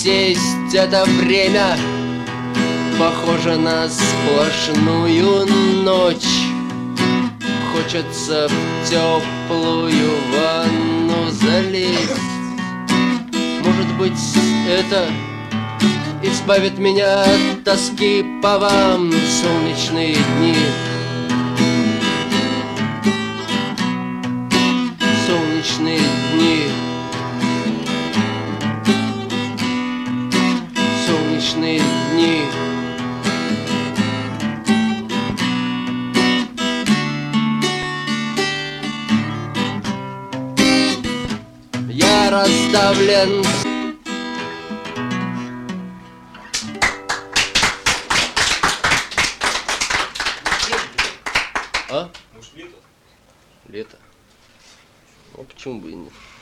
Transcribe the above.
сесть это время похоже на сплошную ночь. Хочется в теплую ванну залезть. Может быть, это избавит меня от тоски по вам, солнечные дни. Солнечные дни. Солнечные дни. Я раздавлен. А? Может, лето? Лето. Ну, почему бы и нет?